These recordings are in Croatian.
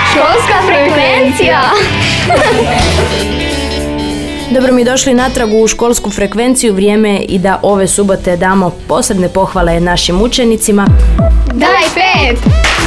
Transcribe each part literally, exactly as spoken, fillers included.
Školska frekvencija! Dobro mi došli natrag u školsku frekvenciju. Vrijeme je i da ove subote damo posebne pohvale našim učenicima. Daj pet!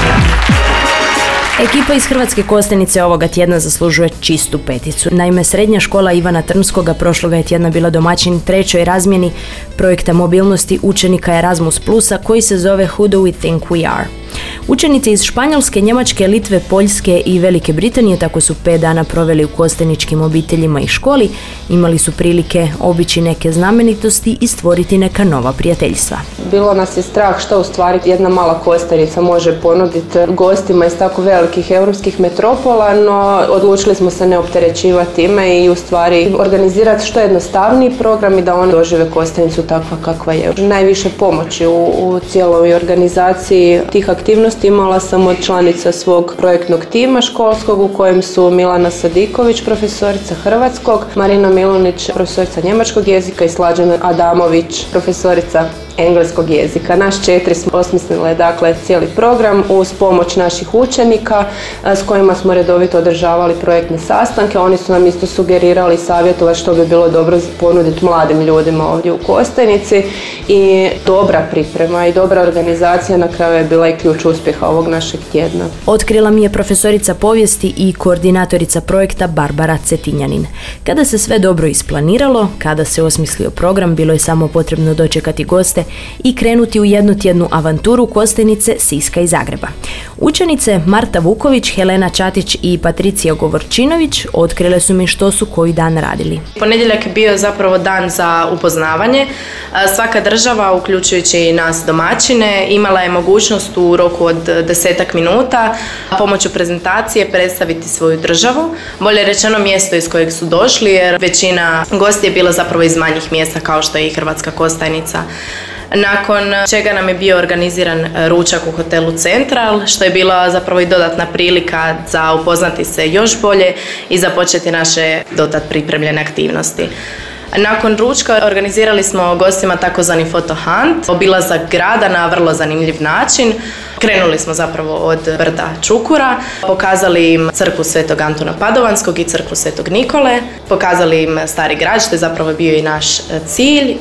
Ekipa iz Hrvatske Kostajnice ovoga tjedna zaslužuje čistu peticu. Naime, srednja škola Ivana Trnskoga prošloga je tjedna bila domaćin trećoj razmjeni projekta mobilnosti učenika Erasmus Plusa koji se zove Who Do We Think We Are. Učenici iz Španjolske, Njemačke, Litve, Poljske i Velike Britanije tako su pet dana proveli u kostajničkim obiteljima i školi, imali su prilike obići neke znamenitosti i stvoriti neka nova prijateljstva. Bilo nas je strah što u stvari jedna mala Kostajnica može ponuditi gostima iz tako velikih europskih metropola, no odlučili smo se ne opterećivati time i u stvari organizirati što jednostavniji program i da oni dožive Kostajnicu takva kakva je. Najviše pomoći u, u cijeloj organizaciji tih aktivnosti imala sam od članica svog projektnog tima školskog u kojem su Milana Sadiković, profesorica hrvatskog, Marina Milunić, profesorica njemačkog jezika i Slađana Adamović, profesorica engleskog jezika. Naš četiri smo osmislile dakle cijeli program uz pomoć naših učenika s kojima smo redovito održavali projektne sastanke. Oni su nam isto sugerirali savjetovati što bi bilo dobro ponuditi mladim ljudima ovdje u Kostajnici i dobra priprema i dobra organizacija na kraju je bila i ključ uspjeha ovog našeg tjedna. Otkrila mi je profesorica povijesti i koordinatorica projekta Barbara Cetinjanin. Kada se sve dobro isplaniralo, kada se osmislio program, bilo je samo potrebno dočekati goste i krenuti u jednotjednu avanturu Kostajnice, Siska i Zagreba. Učenice Marta Vuković, Helena Čatić i Patricija Govorčinović otkrile su mi što su koji dan radili. Ponedjeljak je bio zapravo dan za upoznavanje. Svaka država, uključujući i nas domaćine, imala je mogućnost u roku od desetak minuta pomoću prezentacije predstaviti svoju državu, bolje rečeno mjesto iz kojeg su došli, jer većina gosti je bila zapravo iz manjih mjesta kao što je i Hrvatska Kostajnica. Nakon čega nam je bio organiziran ručak u hotelu Central, što je bila zapravo i dodatna prilika za upoznati se još bolje i započeti naše dotad pripremljene aktivnosti. Nakon ručka organizirali smo gostima takozvani photo hunt, obilazak grada na vrlo zanimljiv način. Krenuli smo zapravo od brda Čukura, pokazali im crkvu Svetog Antuna Padovanskog i crkvu Svetog Nikole, pokazali im Stari grad, što je zapravo bio i naš cilj,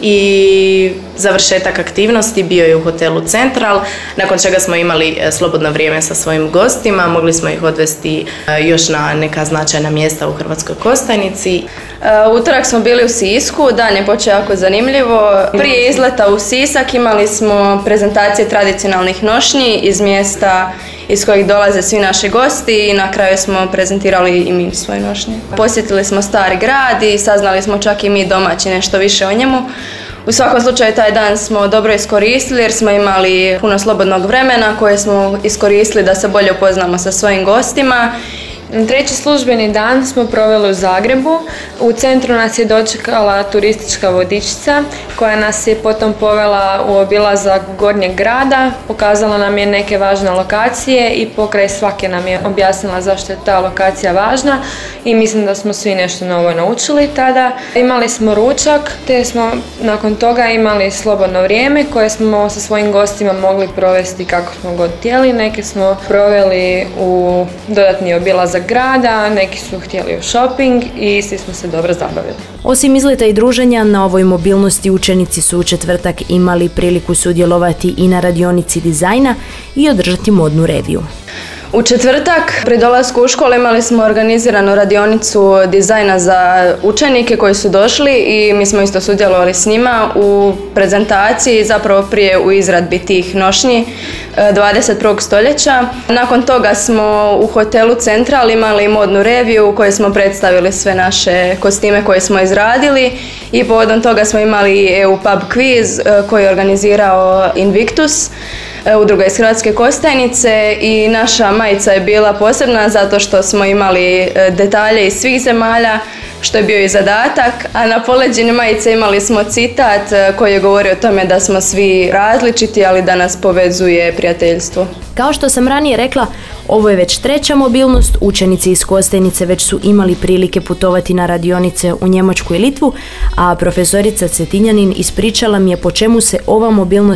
i završetak aktivnosti bio je u hotelu Central, nakon čega smo imali slobodno vrijeme sa svojim gostima, mogli smo ih odvesti još na neka značajna mjesta u Hrvatskoj Kostajnici. U utorak smo bili u Sisku, dan je počeo jako zanimljivo. Prije izleta u Sisak imali smo prezentacije tradicionalnih nošnji iz mjesta iz kojih dolaze svi naši gosti i na kraju smo prezentirali i mi svoje nošnje. Posjetili smo Stari grad i saznali smo čak i mi domaći nešto više o njemu. U svakom slučaju taj dan smo dobro iskoristili jer smo imali puno slobodnog vremena koje smo iskoristili da se bolje upoznamo sa svojim gostima. Treći službeni dan smo proveli u Zagrebu. U centru nas je dočekala turistička vodičica koja nas je potom povela u obilazak Gornjeg grada, pokazala nam je neke važne lokacije i pokraj svake nam je objasnila zašto je ta lokacija važna i mislim da smo svi nešto novo naučili tada. Imali smo ručak te smo nakon toga imali slobodno vrijeme koje smo sa svojim gostima mogli provesti kako smo god htjeli. Neke smo proveli u dodatni obilazak grada, neki su htjeli u shopping i svi smo se dobro zabavili. Osim izleta i druženja, na ovoj mobilnosti učenici su u četvrtak imali priliku sudjelovati i na radionici dizajna i održati modnu reviju. U četvrtak pri dolasku u školu imali smo organiziranu radionicu dizajna za učenike koji su došli i mi smo isto sudjelovali s njima u prezentaciji, zapravo prije u izradbi tih nošnji dvadeset prvog stoljeća. Nakon toga smo u hotelu Central imali modnu reviju u kojoj smo predstavili sve naše kostime koje smo izradili i povodom toga smo imali E U Pub Quiz koji je organizirao Invictus, udruga iz Hrvatske Kostajnice, i naša majica je bila posebna zato što smo imali detalje iz svih zemalja, što je bio i zadatak, a na poleđini majice imali smo citat koji je govorio o tome da smo svi različiti, ali da nas povezuje prijateljstvo. Kao što sam ranije rekla, ovo je već treća mobilnost. Učenici iz Kostajnice već su imali prilike putovati na radionice u Njemačku i Litvu, a profesorica Cetinjanin ispričala mi je po čemu se ova mobilnost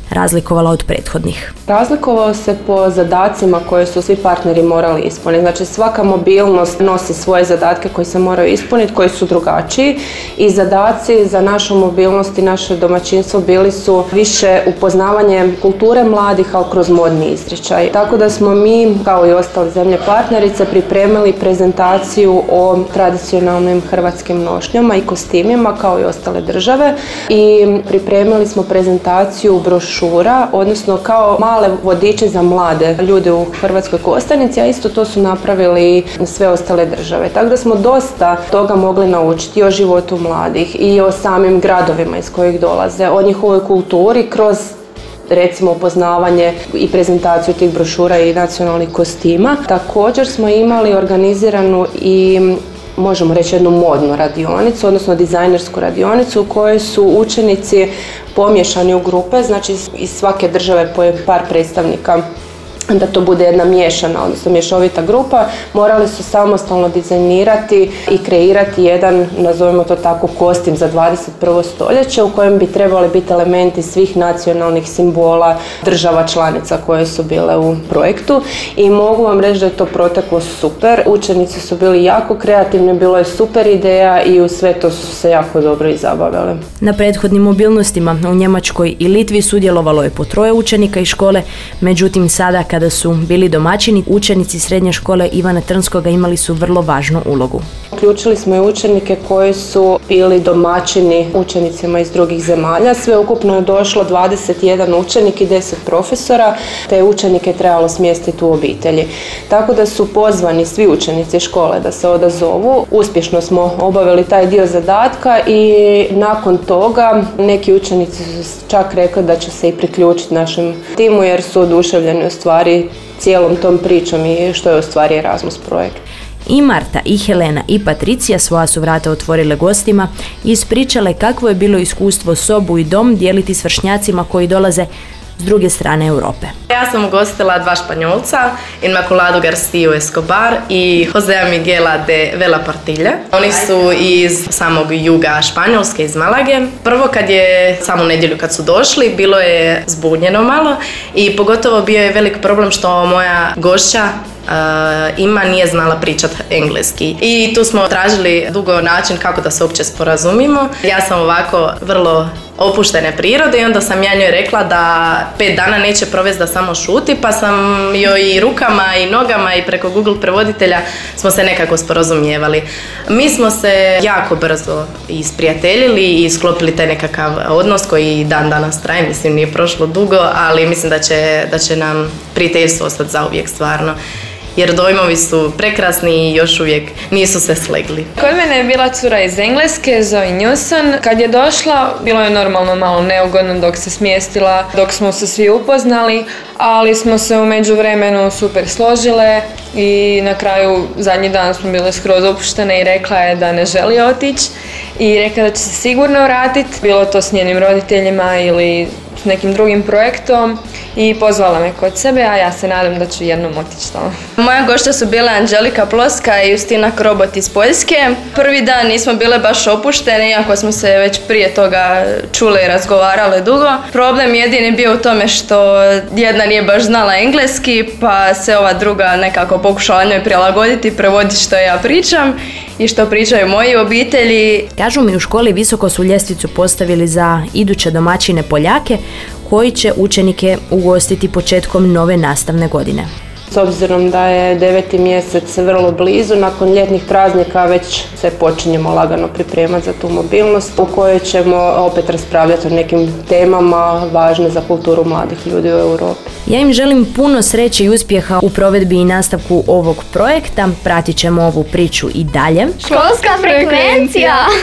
razlikovala od prethodnih? Razlikovao se po zadacima koje su svi partneri morali ispuniti. Znači svaka mobilnost nosi svoje zadatke koji se moraju ispuniti, koji su drugačiji i zadaci za našu mobilnost i naše domaćinstvo bili su više upoznavanje kulture mladih, ali kroz modni izričaj. Tako da smo mi, kao i ostale zemlje partnerice, pripremili prezentaciju o tradicionalnim hrvatskim nošnjama i kostimima kao i ostale države i pripremili smo prezentaciju brošura, odnosno kao male vodiče za mlade ljude u Hrvatskoj Kostajnici, a isto to su napravili sve ostale države. Tako da smo dosta toga mogli naučiti i o životu mladih i o samim gradovima iz kojih dolaze, o njihovoj kulturi kroz recimo upoznavanje i prezentaciju tih brošura i nacionalnih kostima. Također smo imali organiziranu i možemo reći jednu modnu radionicu, odnosno dizajnersku radionicu u kojoj su učenici pomiješani u grupe, znači iz svake države po par predstavnika, da to bude jedna miješana, odnosno mješovita grupa, morali su samostalno dizajnirati i kreirati jedan, nazovimo to tako, kostim za dvadeset prvo stoljeće u kojem bi trebali biti elementi svih nacionalnih simbola država članica koje su bile u projektu i mogu vam reći da je to proteklo super. Učenici su bili jako kreativni, bilo je super ideja i u sve to su se jako dobro i zabavili. Na prethodnim mobilnostima u Njemačkoj i Litvi sudjelovalo je po troje učenika iz škole, međutim sada kada su bili domaćini, učenici srednje škole Ivana Trnskoga imali su vrlo važnu ulogu. Uključili smo i učenike koji su bili domaćini učenicima iz drugih zemalja. Sve ukupno je došlo dvadeset jedan učenik i deset profesora, te učenike je trebalo smjestiti u obitelji. Tako da su pozvani svi učenici škole da se odazovu. Uspješno smo obavili taj dio zadatka i nakon toga neki učenici su čak rekli da će se i priključiti našem timu jer su oduševljeni u stvari cijelom tom pričom i što je u stvari Erasmus projekt. I Marta, i Helena, i Patricija svoja su vrata otvorile gostima i ispričale kakvo je bilo iskustvo sobu i dom dijeliti s vršnjacima koji dolaze s druge strane Europe. Ja sam ugostila dva Španjolca, Inmaculado García Escobar i Josea Miguela de Vela Portilla. Oni su iz samog juga Španjolske, iz Malage. Prvo kad je, samu nedjelju kad su došli, bilo je zbunjeno malo i pogotovo bio je velik problem što moja gošća Uh, ima nije znala pričati engleski i tu smo tražili dugo način kako da se uopće sporazumimo. Ja sam ovako vrlo opuštene prirode i onda sam ja njoj rekla da pet dana neće provesti da samo šuti, pa sam joj i rukama i nogama i preko Google prevoditelja smo se nekako sporazumijevali. Mi smo se jako brzo isprijateljili i sklopili taj nekakav odnos koji dan danas traje, mislim nije prošlo dugo, ali mislim da će, da će nam prijateljstvo ostati zauvijek stvarno. Jer dojmovi su prekrasni i još uvijek nisu se slegli. Kod mene je bila cura iz Engleske, Zoe Newson. Kad je došla, bilo je normalno malo neugodno dok se smjestila, dok smo se svi upoznali, ali smo se u međuvremenu super složile i na kraju zadnji dan smo bile skroz opuštene i rekla je da ne želi otići i rekla da će se sigurno vratiti, bilo to s njenim roditeljima ili s nekim drugim projektom i pozvala me kod sebe, a ja se nadam da ću jednom otići tamo. Moja gošća su bile Anđelika Ploska i Justina Krobot iz Poljske. Prvi dan nismo bile baš opuštene, iako smo se već prije toga čule i razgovarale dugo. Problem jedini bio u tome što jedna nije baš znala engleski, pa se ova druga nekako pokušala njoj prilagoditi, prevoditi što ja pričam i što pričaju moji obitelji. Kažu mi u školi visoko su ljestvicu postavili za iduće domaćine Poljake koji će učenike ugostiti početkom nove nastavne godine. S obzirom da je deveti mjesec vrlo blizu, nakon ljetnih praznika već se počinjemo lagano pripremati za tu mobilnost u kojoj ćemo opet raspravljati o nekim temama važne za kulturu mladih ljudi u Europi. Ja im želim puno sreće i uspjeha u provedbi i nastavku ovog projekta. Pratit ćemo ovu priču i dalje. Školska frekvencija!